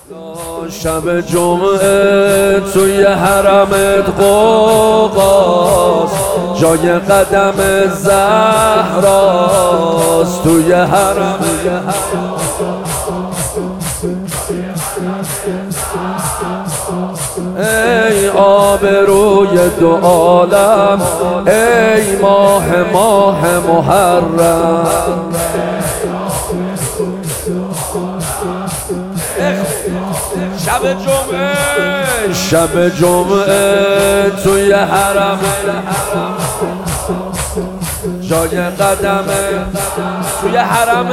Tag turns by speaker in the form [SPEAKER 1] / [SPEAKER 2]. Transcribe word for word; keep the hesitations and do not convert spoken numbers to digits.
[SPEAKER 1] شب جمعه توی حرمت قوقاست، جای قدم زهراست توی حرم. ای آبروی دو عالم، ای ماه ماه محرم. شب جمعه شب جمعه توی حرم، جای قدم توی حرم.